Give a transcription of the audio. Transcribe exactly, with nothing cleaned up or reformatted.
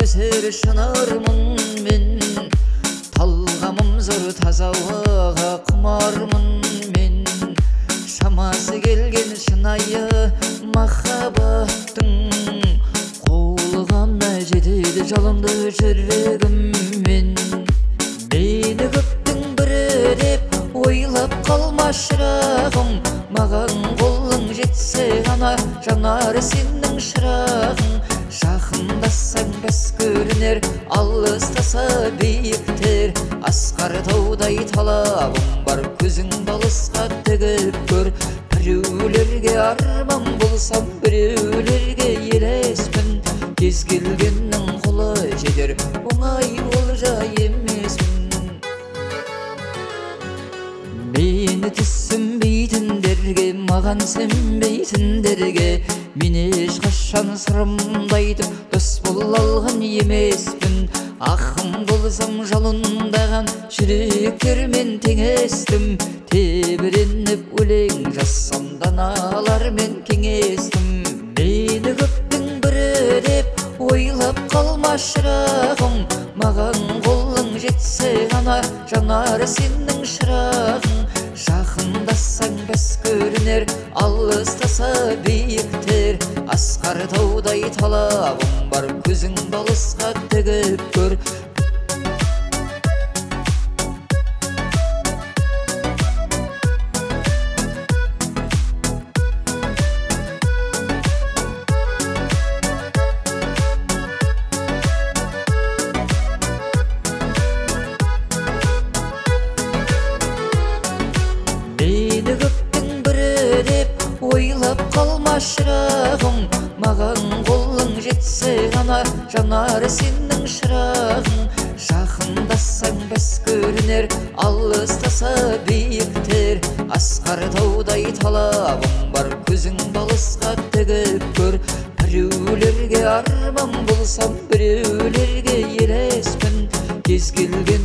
көсер шынармын мен, талғамым зор таза ауаға құмармын мен. Шамасы келген шынайы махаббаттың қолғана жетеді жалынды жүрегіммен. Мені көптің бірі деп ойлап қалма шырағым, маған қолың жетсе ғана жанар сенің шырағың. Жақындассаң бәс көрінер, алыстаса биіктер. Асқар таудай талабым бар, көзің балысқа тігіп көр. Біреулерге арман болсам, біреулерге елеспін. Кез келгеннің қолы жетер, оңай олжа емеспін. Мені түсінбейтіндерге, маған сенбейтіндерге мен ешқашан сырымды айтып дос бола алған емеспін. Ақын болсам жалындаған жүректермен теңестім. Тебіреніп өлең жазсам даналармен кеңестім. Мені көптің бірі деп ойлап қалма шырағым, маған қолың жетсе ғана жанар сенің шырағың. Жақындассаң бәс көрінер, алыстаса биіктер. Асқар таудай талабым бар, көзің балысқа тігіп көр. Мені көптің бірі деп ойлап қалма шырағым, маған қолың жетсе ғана жанар сенің шырағың. Жақындассаң бәс көрінер, алыстаса биіктер. Асқар таудай талабым бар, көзің балысқа тігіп көр. Біреулерге арман болсам, біреулерге елеспін. Кез келген